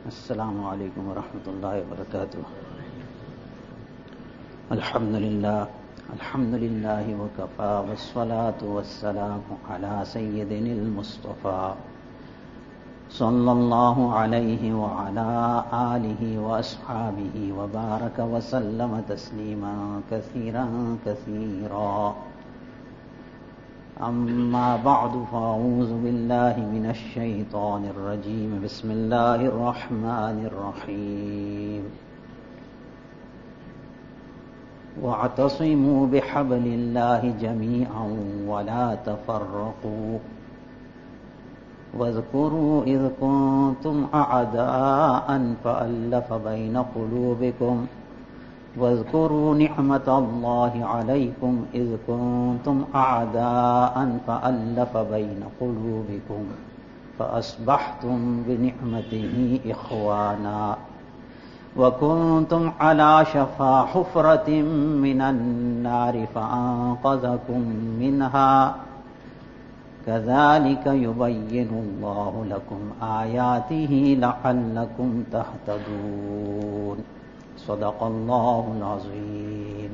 السلام عليكم ورحمة الله وبركاته. الحمد لله وكفى والصلاة والسلام على سيدنا المصطفى صلى الله عليه وعلى آله وأصحابه وبارك وسلم تسليما كثيرا كثيرا. أما بعد فأعوذ بالله من الشيطان الرجيم. بسم الله الرحمن الرحيم. واعتصموا بحبل الله جميعا ولا تفرقوا واذكروا إذ كنتم أعداء فألف بين قلوبكم واذكروا نعمة الله عليكم إذ كنتم أعداء فألف بين قلوبكم فأصبحتم بنعمته إخوانا وكنتم على شفا حفرة من النار فأنقذكم منها كذلك يبين الله لكم آياته لعلكم تهتدون. صدق الله العظيم.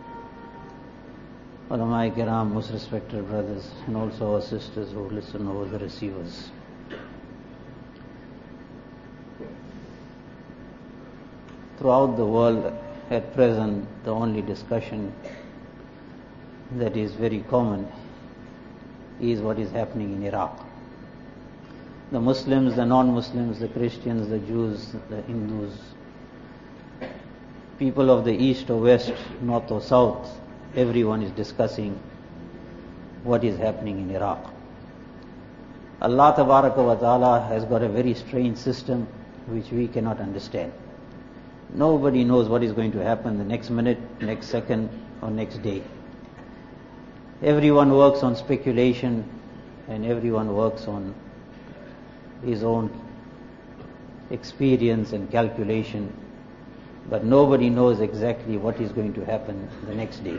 Ulama Kiram, most respected brothers, and also our sisters who listen over the receivers. Throughout the world at present, the only discussion that is very common is what is happening in Iraq. The Muslims, the non-Muslims, the Christians, the Jews, the Hindus, people of the east or west, north or south, everyone is discussing what is happening in Iraq. Allah Tabaraka wa Ta'ala has got a very strange system which we cannot understand. Nobody knows what is going to happen the next minute, next second or next day. Everyone works on speculation and everyone works on his own experience and calculation, but nobody knows exactly what is going to happen the next day.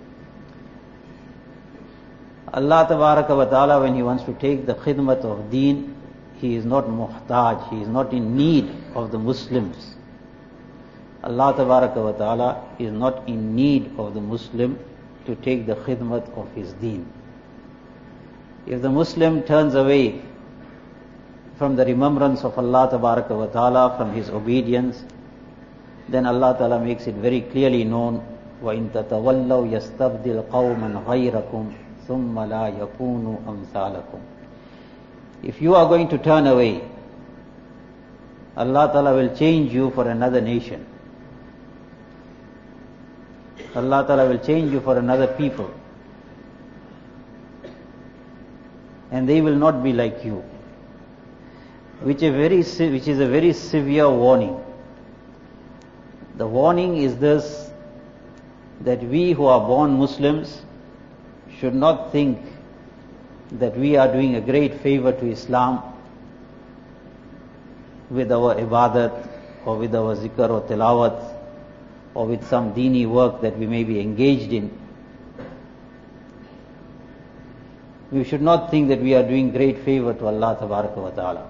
Allah Tabaraka wa Ta'ala, when He wants to take the khidmat of deen, He is not muhtaj, He is not in need of the Muslims. Allah Tabaraka wa Ta'ala is not in need of the Muslim to take the khidmat of his deen. If the Muslim turns away from the remembrance of Allah Tabaraka wa Ta'ala, from his obedience, then Allah Ta'ala makes it very clearly known, وَإِن تَتَوَلَّوْا يَسْتَبْدِلْ قَوْمًا غَيْرَكُمْ ثُمَّ لَا يَكُونُوا أَمْثَالَكُمْ. If you are going to turn away, Allah Ta'ala will change you for another nation. Allah Ta'ala will change you for another people. And they will not be like you. Which is a very severe warning. The warning is this, that we who are born Muslims should not think that we are doing a great favor to Islam with our ibadat or with our zikr or tilawat or with some deeni work that we may be engaged in. We should not think that we are doing great favor to Allah Tabaraka wa Ta'ala.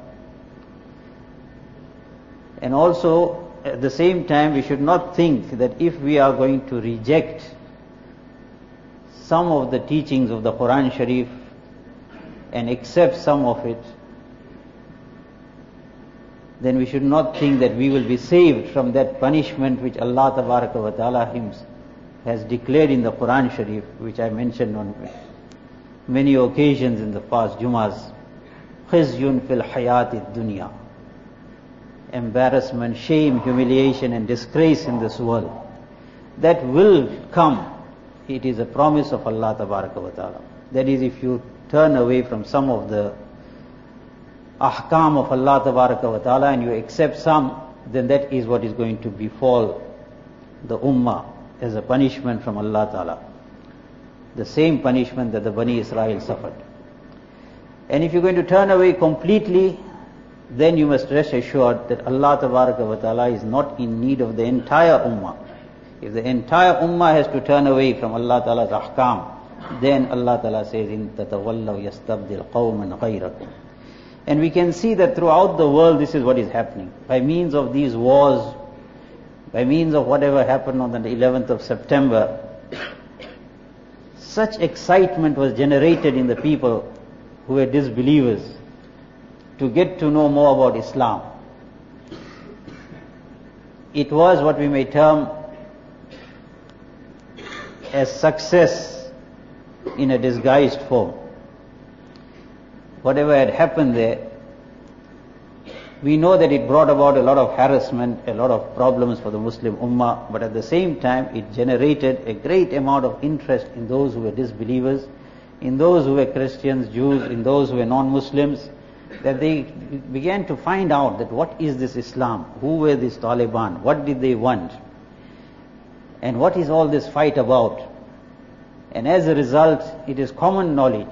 And also, at the same time, we should not think that if we are going to reject some of the teachings of the Quran Sharif and accept some of it, then we should not think that we will be saved from that punishment which Allah Tabaraka wa Ta'ala has declared in the Quran Sharif, which I mentioned on many occasions in the past Jumas. Khizyun fil hayati dunya. Embarrassment, shame, humiliation and disgrace in this world. That will come. It is a promise of Allah Tabaraka wa Ta'ala. That is, if you turn away from some of the ahkam of Allah Tabaraka wa Ta'ala and you accept some, then that is what is going to befall the ummah as a punishment from Allah Ta'ala. The same punishment that the Bani Israel suffered. And if you're going to turn away completely, then you must rest assured that Allah Tabaraka wa Ta'ala is not in need of the entire ummah. If the entire ummah has to turn away from Allah Ta'ala's ahkam, then Allah Ta'ala says, إِن تَتَوَلَّوْا يَسْتَبْدِلْ قَوْمًا غَيْرَكُمْ. And we can see that throughout the world this is what is happening. By means of these wars, by means of whatever happened on the 11th of September, such excitement was generated in the people who were disbelievers to get to know more about Islam. It was what we may term as success in a disguised form. Whatever had happened there, we know that it brought about a lot of harassment, a lot of problems for the Muslim Ummah, but at the same time it generated a great amount of interest in those who were disbelievers, in those who were Christians, Jews, in those who were non-Muslims, that they began to find out that what is this Islam, who were these Taliban, what did they want, and what is all this fight about. And as a result, it is common knowledge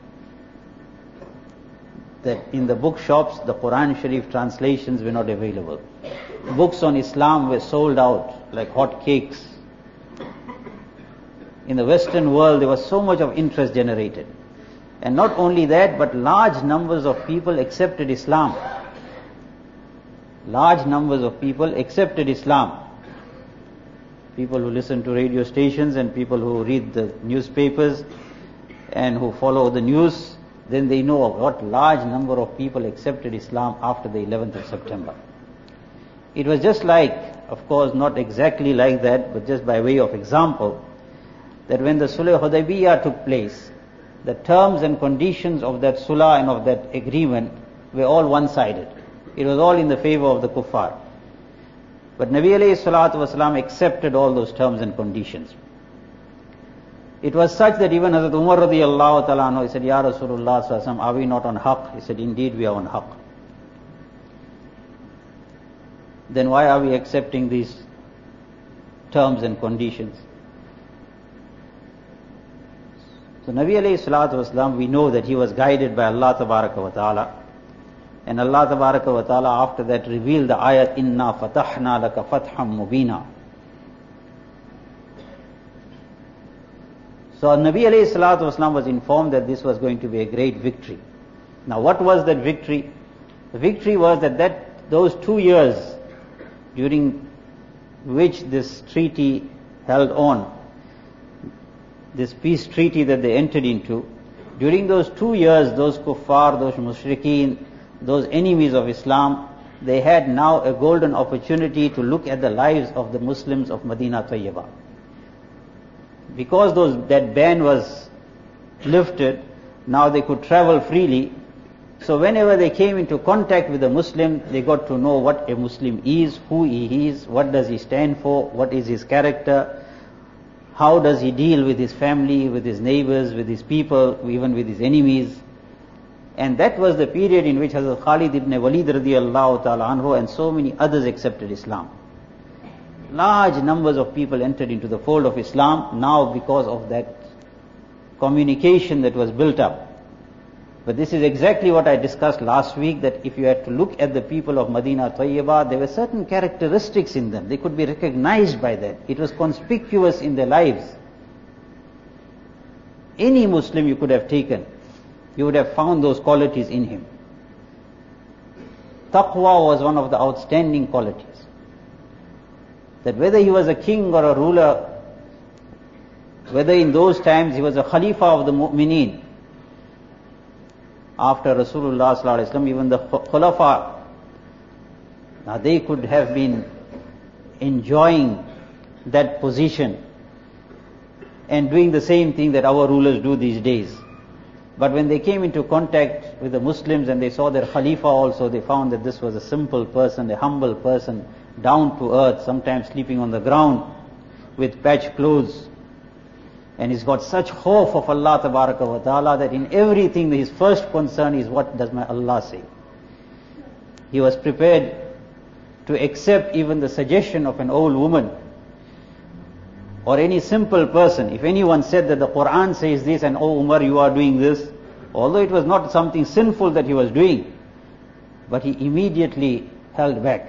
that in the bookshops the Quran Sharif translations were not available. Books on Islam were sold out like hot cakes. In the Western world there was so much of interest generated. And not only that, but large numbers of people accepted Islam. Large numbers of people accepted Islam. People who listen to radio stations and people who read the newspapers and who follow the news, then they know what large number of people accepted Islam after the 11th of September. It was just like, of course not exactly like that, but just by way of example, that when the Sulh Hudaybiyah took place, the terms and conditions of that Sulh and of that agreement were all one-sided. It was all in the favor of the kuffar. But Nabi alayhi salatu wasalam accepted all those terms and conditions. It was such that even Hazrat Umar radiyallahu ta'ala anhu, he said, Ya Rasulullah sallallahu alaihi wasallam, are we not on haqq? He said, indeed we are on haqq. Then why are we accepting these terms and conditions? So Nabi alayhi salatu wasalam, we know that he was guided by Allah tabaraka wa ta'ala. And Allah tabaraka wa ta'ala after that revealed the ayat, Inna fatahna laka fatham mubina. So Nabi alayhi salatu wasalam was informed that this was going to be a great victory. Now what was that victory? The victory was that those 2 years during which this treaty held on, this peace treaty that they entered into, during those 2 years, those kuffar, those mushrikeen, those enemies of Islam, they had now a golden opportunity to look at the lives of the Muslims of Medina Tayyibah. Because that ban was lifted, now they could travel freely. So whenever they came into contact with a Muslim, they got to know what a Muslim is, who he is, what does he stand for, what is his character, how does he deal with his family, with his neighbors, with his people, even with his enemies. And that was the period in which Hazrat Khalid ibn Walid radiyallahu ta'ala anhu and so many others accepted Islam. Large numbers of people entered into the fold of Islam now because of that communication that was built up. But this is exactly what I discussed last week, that if you had to look at the people of Medina Tayyibah, there were certain characteristics in them. They could be recognized by that. It was conspicuous in their lives. Any Muslim you could have taken, you would have found those qualities in him. Taqwa was one of the outstanding qualities. That whether he was a king or a ruler, whether in those times he was a Khalifa of the Mu'mineen, after Rasulullah sallallahu alaihi wasallam, even the Khulafa, now they could have been enjoying that position and doing the same thing that our rulers do these days. But when they came into contact with the Muslims and they saw their Khalifa also, they found that this was a simple person, a humble person, down to earth, sometimes sleeping on the ground with patched clothes. And he's got such khawf of Allah tabaraka wa ta'ala that in everything his first concern is, what does my Allah say? He was prepared to accept even the suggestion of an old woman or any simple person. If anyone said that the Quran says this and, oh Umar, you are doing this, although it was not something sinful that he was doing, but he immediately held back.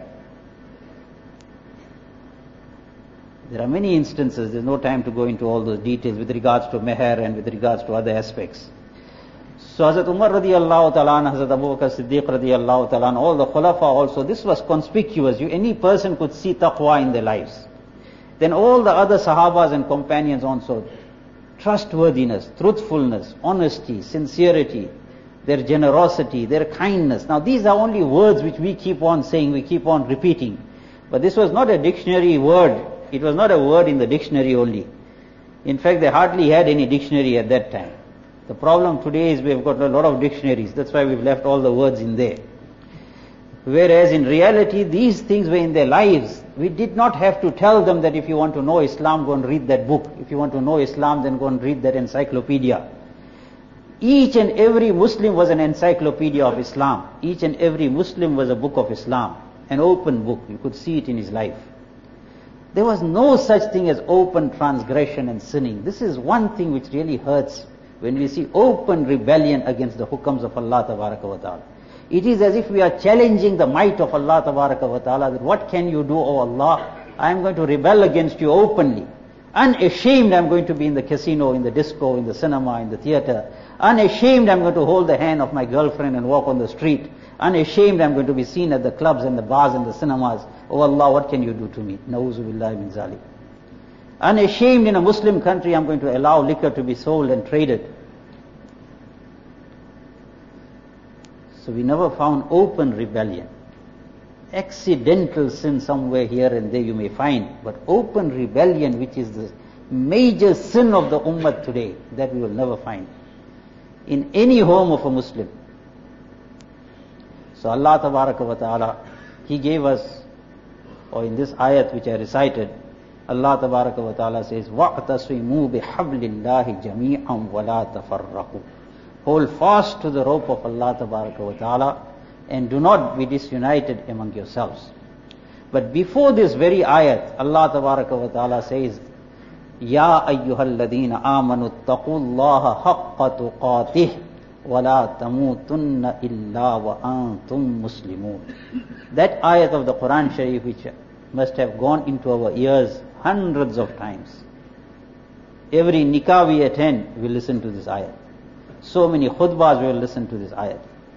There are many instances, there's no time to go into all those details with regards to meher and with regards to other aspects. So Hazrat Umar radiallahu ta'ala, Hazrat Abu Bakr Siddiq radiallahu ta'ala, all the Khulafa also, this was conspicuous. Any person could see taqwa in their lives. Then all the other Sahabas and companions also, trustworthiness, truthfulness, honesty, sincerity, their generosity, their kindness. Now these are only words which we keep on saying, we keep on repeating. But this was not a dictionary word. It was not a word in the dictionary only. In fact, they hardly had any dictionary at that time. The problem today is we've got a lot of dictionaries. That's why we've left all the words in there. Whereas in reality, these things were in their lives. We did not have to tell them that if you want to know Islam, go and read that book. If you want to know Islam, then go and read that encyclopedia. Each and every Muslim was an encyclopedia of Islam. Each and every Muslim was a book of Islam. An open book. You could see it in his life. There was no such thing as open transgression and sinning. This is one thing which really hurts when we see open rebellion against the hukams of Allah Tabaraka wa Ta'ala. It is as if we are challenging the might of Allah Tabaraka wa Ta'ala, that what can you do, O Allah? I am going to rebel against you openly. Unashamed I am going to be in the casino, in the disco, in the cinema, in the theater. Unashamed I am going to hold the hand of my girlfriend and walk on the street. Unashamed I am going to be seen at the clubs and the bars and the cinemas. O Allah, what can you do to me? Na'uzu billahi min zalik. Unashamed in a Muslim country I am going to allow liquor to be sold and traded. So we never found open rebellion. Accidental sin somewhere here and there you may find, but open rebellion, which is the major sin of the ummah today, that we will never find in any home of a Muslim. So Allah Tabaraka wa Ta'ala, He gave us, or in this ayat which I recited, Allah Tabaraka wa Ta'ala says, وَاعْتَصِمُوا بِحَبْلِ اللَّهِ جَمِيعًا وَلَا تَفَرَّقُوا. Hold fast to the rope of Allah Tabaraka wa Ta'ala and do not be disunited among yourselves. But before this very ayat, Allah Tabaraka wa Ta'ala says, Ya ayyuhal ladhina amanu taqullaha haqqa tuqatih wa la tamutunna illa wa antum muslimun. That ayat of the Quran Sharif, which must have gone into our ears hundreds of times. Every nikah we attend, we listen to this ayat. So many khutbahs we will listen to this ayat.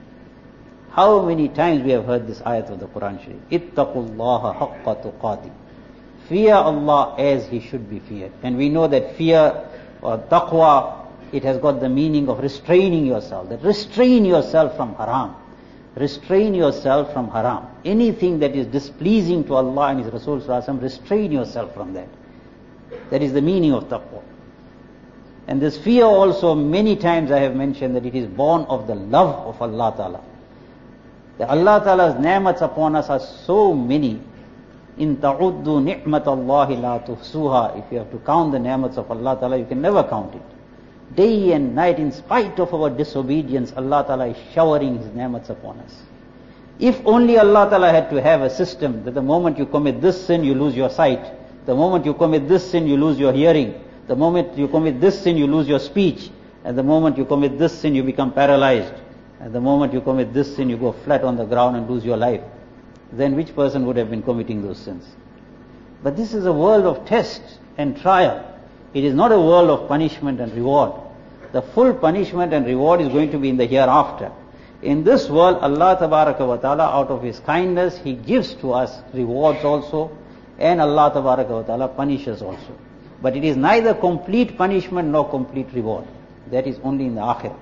How many times we have heard this ayat of the Quran Sharif? Ittaqullaha haqqa tuqati. Fear Allah as He should be feared. And we know that fear or taqwa, it has got the meaning of restraining yourself. That restrain yourself from haram. Restrain yourself from haram. Anything that is displeasing to Allah and His Rasul Sallallahu Alaihi Wasallam, restrain yourself from that. That is the meaning of taqwa. And this fear also, many times I have mentioned that it is born of the love of Allah Ta'ala. That Allah Ta'ala's ni'mats upon us are so many. In ta'uddu ni'matallahi la tuhsuha. If you have to count the ni'mats of Allah Ta'ala, you can never count it. Day and night, in spite of our disobedience, Allah Ta'ala is showering His ni'mats upon us. If only Allah Ta'ala had to have a system that the moment you commit this sin, you lose your sight. The moment you commit this sin, you lose your hearing. The moment you commit this sin, you lose your speech. And the moment you commit this sin, you become paralyzed. And the moment you commit this sin, you go flat on the ground and lose your life. Then which person would have been committing those sins? But this is a world of test and trial. It is not a world of punishment and reward. The full punishment and reward is going to be in the hereafter. In this world, Allah Tabaraka wa Ta'ala, out of His kindness, He gives to us rewards also, and Allah Tabaraka wa Ta'ala punishes also. But it is neither complete punishment nor complete reward. That is only in the akhirah.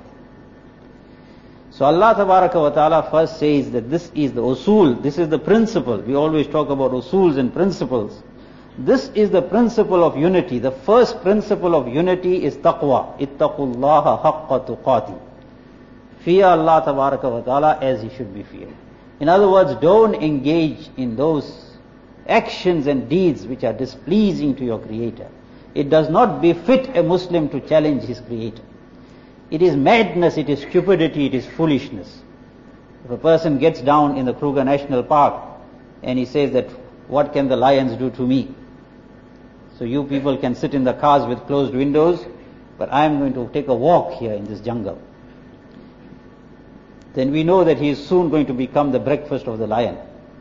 So Allah Tabaraka wa Ta'ala first says that this is the usul, this is the principle. We always talk about usuls and principles. This is the principle of unity. The first principle of unity is taqwa. Ittaqullaha haqqa tuqati. Fear Allah Tabaraka wa Ta'ala as He should be feared. In other words, don't engage in those actions and deeds which are displeasing to your Creator. It does not befit a Muslim to challenge his Creator. It is madness, it is stupidity, it is foolishness. If a person gets down in the Kruger National Park and he says that, what can the lions do to me? So you people can sit in the cars with closed windows, but I am going to take a walk here in this jungle. Then we know that he is soon going to become the breakfast of the lion.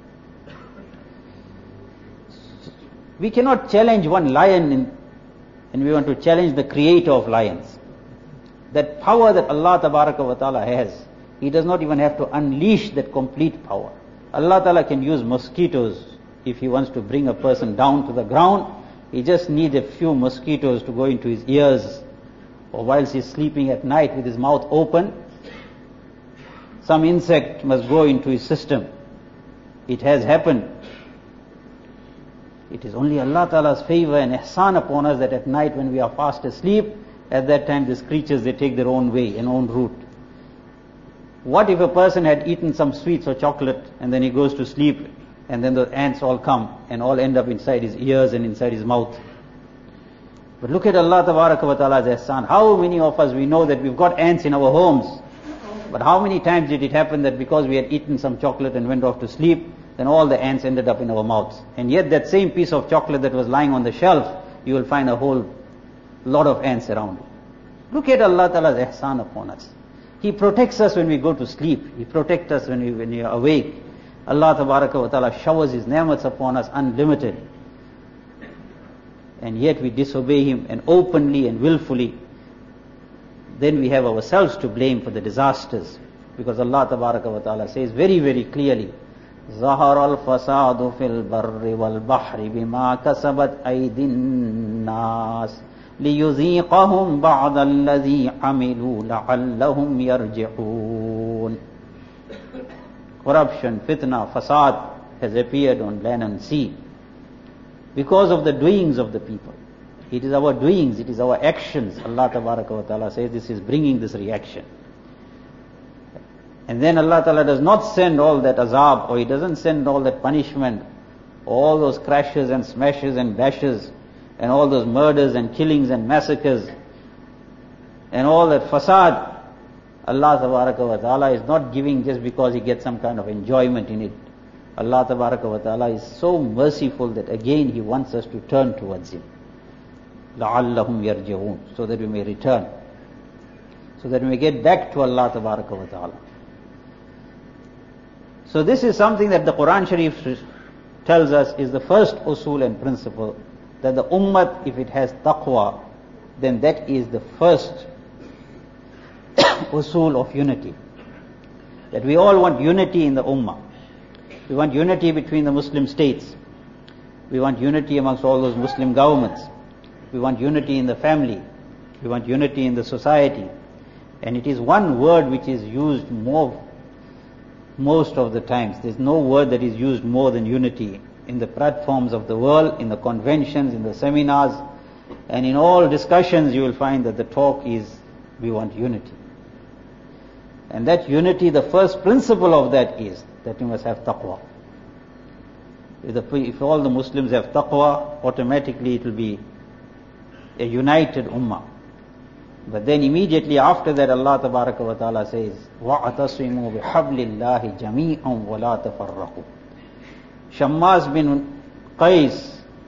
We cannot challenge one lion and we want to challenge the creator of lions. That power that Allah Tabaraka wa Ta'ala has, He does not even have to unleash that complete power. Allah Ta'ala can use mosquitoes if He wants to bring a person down to the ground. He just needs a few mosquitoes to go into his ears, or whilst he's sleeping at night with his mouth open, some insect must go into his system. It has happened. It is only Allah Ta'ala's favor and ihsan upon us that at night when we are fast asleep, at that time these creatures, they take their own way and own route. What if a person had eaten some sweets or chocolate and then he goes to sleep and then the ants all come and all end up inside his ears and inside his mouth? But look at Allah Tabaraka wa Ta'ala's ihsan. How many of us we know that we've got ants in our homes, but how many times did it happen that because we had eaten some chocolate and went off to sleep, then all the ants ended up in our mouths? And yet that same piece of chocolate that was lying on the shelf, you will find a whole lot of ants around it. Look at Allah Ta'ala's ihsan upon us. He protects us when we go to sleep. He protects us when we are awake. Allah Tabaraka wa Ta'ala showers His ni'mats upon us unlimited. And yet we disobey Him, and openly and willfully. Then we have ourselves to blame for the disasters. Because Allah Tabaraka wa Ta'ala says very, very clearly, ظَهَرَ الْفَسَادُ فِي الْبَرِّ وَالْبَحْرِ بِمَا كَسَبَتْ أَيْدِي النَّاسِ لِيُذِيقَهُمْ بَعْضَ الَّذِي عَمِلُوا لَعَلَّهُمْ يَرْجِعُونَ. Corruption, fitna, fasad has appeared on land and sea because of the doings of the people. It is our doings, it is our actions. Allah Tabaraka wa Ta'ala says this is bringing this reaction. And then Allah Ta'ala does not send all that azab, or He doesn't send all that punishment, all those crashes and smashes and bashes, and all those murders and killings and massacres, and all that fasad. Allah Tabaraka wa Ta'ala is not giving just because He gets some kind of enjoyment in it. Allah Tabaraka wa Ta'ala is so merciful that again He wants us to turn towards Him. لَعَلَّهُمْ يَرْجِعُونَ, so that we may return, so that we may get back to Allah Tabaraka wa Ta'ala. So this is something that the Quran Sharif tells us is the first usul and principle, that the ummah, if it has taqwa, then that is the first usul of unity. That we all want unity in the ummah. We want unity between the Muslim states. We want unity amongst all those Muslim governments. We want unity in the family. We want unity in the society. And it is one word which is used most of the times. There's no word that is used more than unity in the platforms of the world, in the conventions, in the seminars, and in all discussions you will find that the talk is, we want unity. And that unity, the first principle of that is that you must have taqwa. If all the Muslims have taqwa, automatically it will be a united ummah. But then immediately after that Allah Tabaraka wa Ta'ala says, وَاعْتَصِمُوا بِحَبْلِ اللَّهِ جَمِيعًا وَلَا تَفَرَّقُوا. Shammas bin Qais,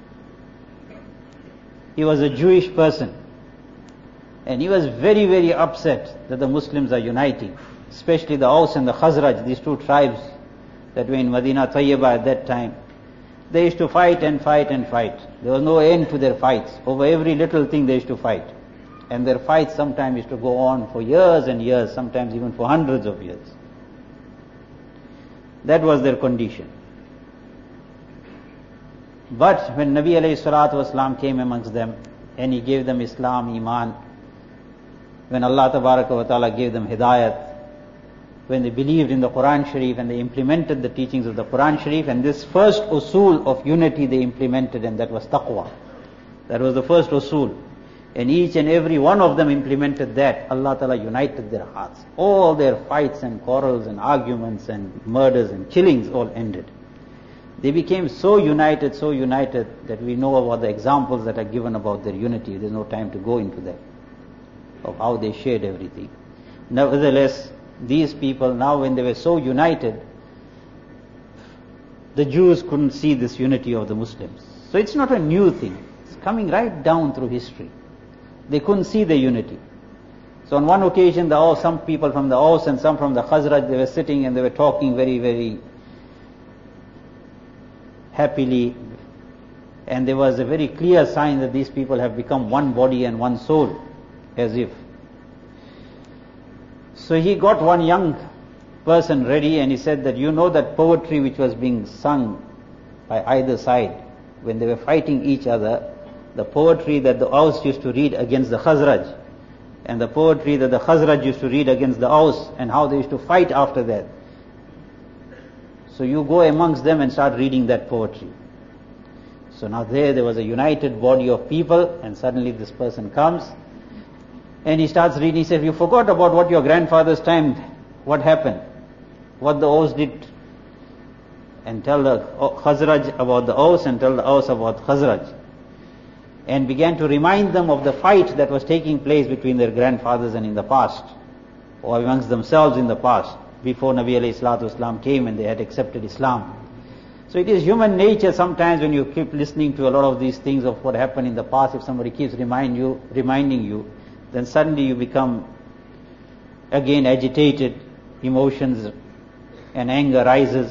he was a Jewish person, and he was very, very upset that the Muslims are uniting, especially the Aus and the Khazraj, these two tribes that were in Medina Tayyibah at that time. They used to fight and fight and fight. There was no end to their fights. Over every little thing they used to fight. And their fights sometimes used to go on for years and years, sometimes even for hundreds of years. That was their condition. But when Nabi alayhi salatu wasalam came amongst them, and He gave them Islam, Iman, when Allah Tabaraka wa Ta'ala gave them Hidayat, when they believed in the Quran Sharif and they implemented the teachings of the Quran Sharif, and this first usul of unity they implemented, and that was taqwa. That was the first usul. And each and every one of them implemented that. Allah Ta'ala united their hearts. All their fights and quarrels and arguments and murders and killings all ended. They became so united that we know about the examples that are given about their unity. There's no time to go into that, of how they shared everything. Nevertheless, these people now, when they were so united, the Jews couldn't see this unity of the Muslims. So it's not a new thing. It's coming right down through history. They couldn't see the unity. So on one occasion, some people from the Aus and some from the Khazraj, they were sitting and they were talking very, very happily, and there was a very clear sign that these people have become one body and one soul, as if. So he got one young person ready and he said that you know that poetry which was being sung by either side when they were fighting each other, the poetry that the Aus used to read against the Khazraj and the poetry that the Khazraj used to read against the Aus, and how they used to fight after that. So you go amongst them and start reading that poetry. So now there was a united body of people, and suddenly this person comes and he starts reading. He says, you forgot about what your grandfather's time, what happened, what the Aus did, and tell the Khazraj about the Aus and tell the Aus about Khazraj. And began to remind them of the fight that was taking place between their grandfathers and in the past, or amongst themselves in the past, before Nabi alayhi salatu wasalam came and they had accepted Islam. So it is human nature sometimes when you keep listening to a lot of these things of what happened in the past, if somebody keeps reminding you, then suddenly you become again agitated, emotions and anger rises.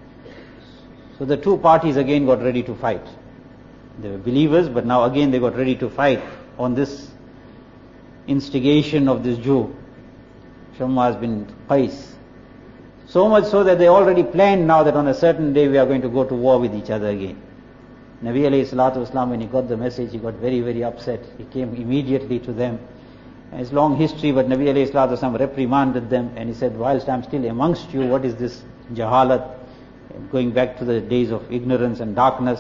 So the two parties again got ready to fight. They were believers, but now again they got ready to fight on this instigation of this Jew, Shammas bin Qais. So much so that they already planned now that on a certain day we are going to go to war with each other again. Nabi alayhi salatu wasalam, when he got the message, he got very, very upset. He came immediately to them. And it's long history, but Nabi alayhi salatu wasalam reprimanded them and he said, whilst I'm still amongst you, what is this jahalat? Going back to the days of ignorance and darkness.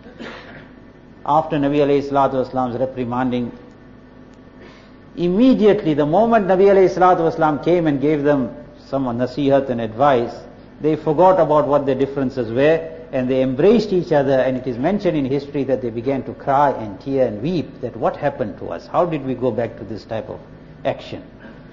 After Nabi alayhi salatu wasalam's reprimanding, immediately the moment Nabi alayhi salatu wasalam came and gave them some nasihat and advice, they forgot about what their differences were and they embraced each other, and it is mentioned in history that they began to cry and tear and weep that what happened to us? How did we go back to this type of action?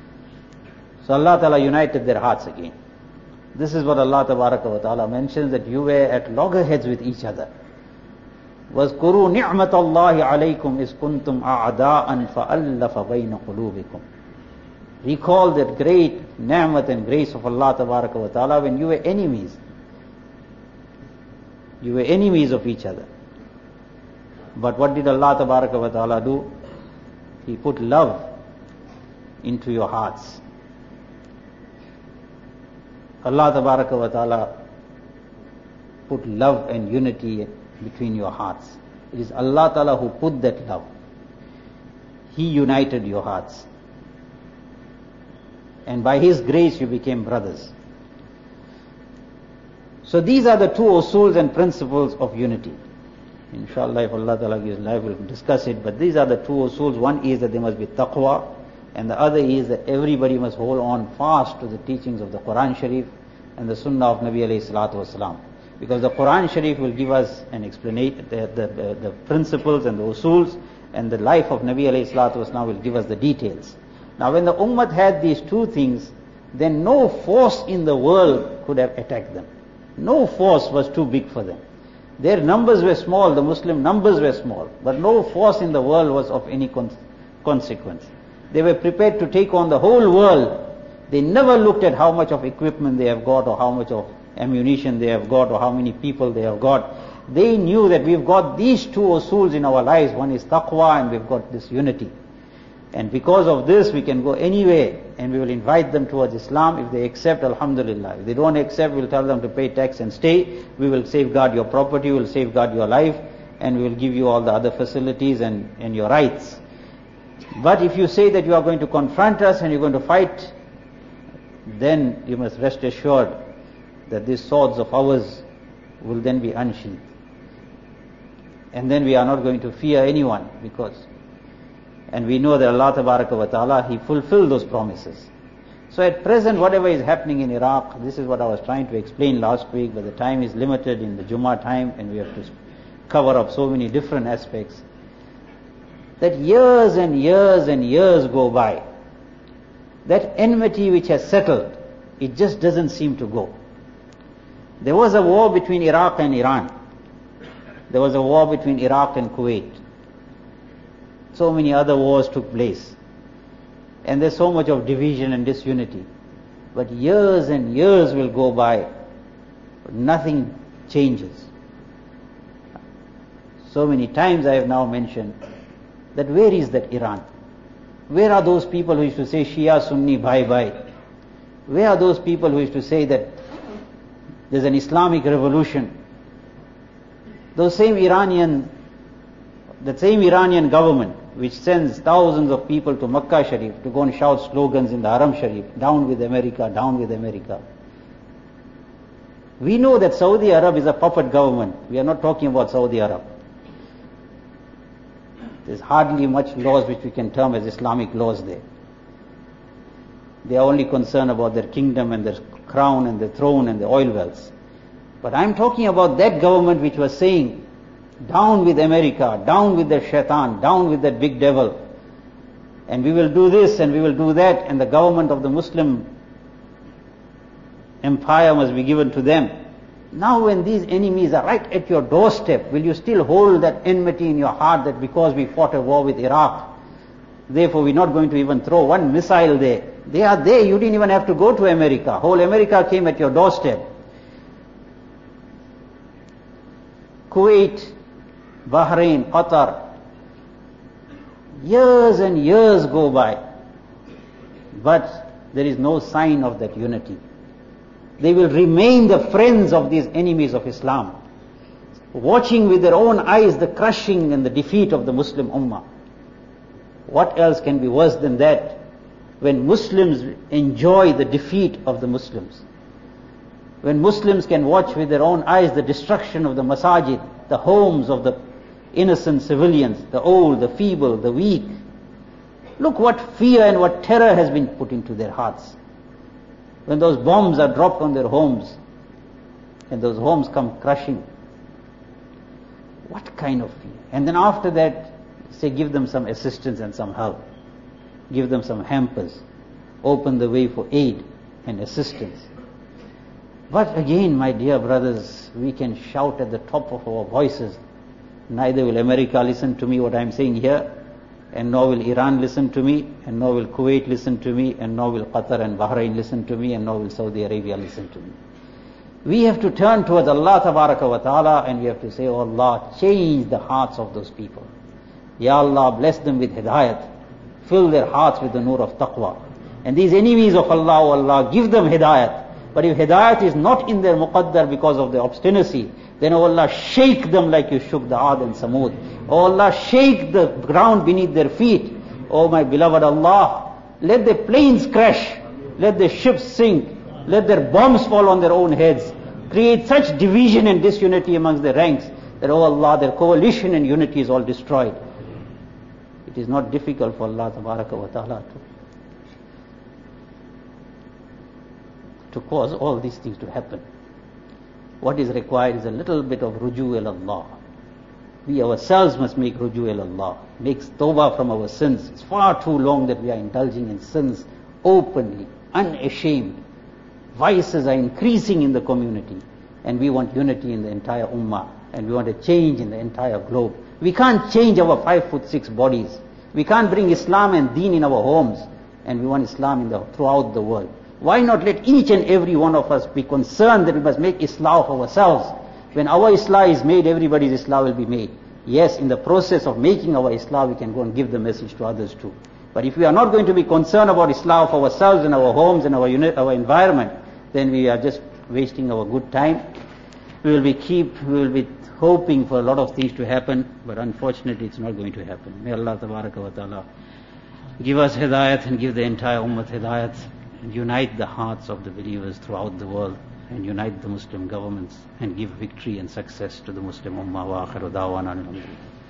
So Allah Ta'ala united their hearts again. This is what Allah Ta'ala mentions, that you were at loggerheads with each other. وَاذْكُرُوا نِعْمَةَ اللَّهِ عَلَيْكُمْ إِذْ كُنْتُمْ أَعْدَاءً فَأَلَّفَ بَيْنَ قُلُوبِكُمْ. Recall that great ni'mat and grace of Allah Ta'ala when you were enemies. You were enemies of each other. But what did Allah Ta'ala do? He put love into your hearts. Allah Ta'ala put love and unity between your hearts. It is Allah Ta'ala who put that love. He united your hearts. And by His grace you became brothers. So these are the two usuls and principles of unity. Inshallah, if Allah Ta'ala gives life, we'll discuss it. But these are the two usuls. One is that there must be taqwa, and the other is that everybody must hold on fast to the teachings of the Quran Sharif and the Sunnah of Nabi alayhi salatu wasalam. Because the Quran Sharif will give us an explanation, the principles and the usuls, and the life of Nabi alayhi salatu wasalam will give us the details. Now when the Ummah had these two things, then no force in the world could have attacked them. No force was too big for them. Their numbers were small, the Muslim numbers were small, but no force in the world was of any consequence. They were prepared to take on the whole world. They never looked at how much of equipment they have got, or how much of ammunition they have got, or how many people they have got. They knew that we've got these two usuls in our lives. One is taqwa and we've got this unity. And because of this we can go anywhere and we will invite them towards Islam. If they accept, alhamdulillah. If they don't accept, we'll tell them to pay tax and stay. We will safeguard your property, we will safeguard your life, and we will give you all the other facilities and your rights. But if you say that you are going to confront us and you're going to fight, then you must rest assured that these swords of ours will then be unsheathed. And then we are not going to fear anyone, and we know that Allah Ta'ala, He fulfilled those promises. So at present, whatever is happening in Iraq, this is what I was trying to explain last week, but the time is limited in the Jummah time and we have to cover up so many different aspects. That years and years and years go by. That enmity which has settled, it just doesn't seem to go. There was a war between Iraq and Iran. There was a war between Iraq and Kuwait. So many other wars took place. And there's so much of division and disunity. But years and years will go by, but nothing changes. So many times I have now mentioned that where is that Iran? Where are those people who used to say Shia, Sunni, bye bye? Where are those people who used to say that there's an Islamic revolution? That same Iranian government which sends thousands of people to Makkah Sharif to go and shout slogans in the Haram Sharif, down with America, down with America. We know that Saudi Arab is a puppet government. We are not talking about Saudi Arab. There's hardly much laws which we can term as Islamic laws there. They are only concerned about their kingdom and their crown and their throne and their oil wells. But I'm talking about that government which was saying, down with America, down with the shaitan, down with that big devil. And we will do this and we will do that, and the government of the Muslim empire must be given to them. Now when these enemies are right at your doorstep, will you still hold that enmity in your heart that because we fought a war with Iraq, therefore we're not going to even throw one missile there? They are there, you didn't even have to go to America. Whole America came at your doorstep. Kuwait, Bahrain, Qatar. Years and years go by, but there is no sign of that unity. They will remain the friends of these enemies of Islam, watching with their own eyes the crushing and the defeat of the Muslim Ummah. What else can be worse than that? When Muslims enjoy the defeat of the Muslims. When Muslims can watch with their own eyes the destruction of the masajid, the homes of the innocent civilians, the old, the feeble, the weak. Look what fear and what terror has been put into their hearts. When those bombs are dropped on their homes, and those homes come crushing. What kind of fear? And then after that, say give them some assistance and some help. Give them some hampers. Open the way for aid and assistance. But again, my dear brothers, we can shout at the top of our voices. Neither will America listen to me what I'm saying here, and nor will Iran listen to me, and nor will Kuwait listen to me, and nor will Qatar and Bahrain listen to me, and nor will Saudi Arabia listen to me. We have to turn towards Allah Tabaraka wa Ta'ala, and we have to say, oh Allah, change the hearts of those people. Ya Allah, bless them with hidayat. Fill their hearts with the nur of taqwa. And these enemies of Allah, oh Allah, give them hidayat. But if hidayat is not in their muqaddar because of their obstinacy, then oh Allah, shake them like you shook the Ad and Samud. Oh Allah, shake the ground beneath their feet. Oh my beloved Allah, let the planes crash, let the ships sink, let their bombs fall on their own heads. Create such division and disunity amongst their ranks that, oh Allah, their coalition and unity is all destroyed. It is not difficult for Allah Tabaraka wa Ta'ala to cause all these things to happen. What is required is a little bit of ruju ila Allah. We ourselves must make ruju ila Allah, make tawbah from our sins. It's far too long that we are indulging in sins openly, unashamed. Vices are increasing in the community, and we want unity in the entire ummah, and we want a change in the entire globe. We can't change our 5'6" bodies. We can't bring Islam and Deen in our homes, and we want Islam throughout the world. Why not let each and every one of us be concerned that we must make Islah of ourselves? When our Islah is made, everybody's Islah will be made. Yes, in the process of making our Islah, we can go and give the message to others too. But if we are not going to be concerned about Islah of ourselves and our homes and our environment, then we are just wasting our good time. We will be hoping for a lot of things to happen, but unfortunately it's not going to happen. May Allah Tabaraka wa Ta'ala give us hidayat and give the entire ummah hidayat, and unite the hearts of the believers throughout the world, and unite the Muslim governments, and give victory and success to the Muslim ummah. Wa akhiru da'wana alhamdulillah.